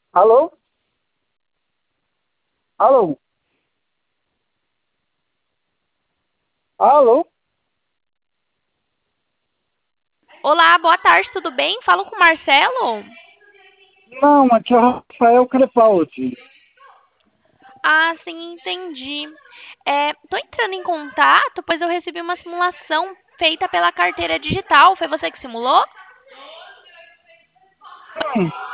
Alô? Alô? Alô? Olá, boa tarde, tudo bem? Falo com o Marcelo? Não, aqui é o Rafael Crepaldi. Ah, sim, entendi. Tô entrando em contato, pois eu recebi uma simulação feita pela carteira digital. Foi você que simulou?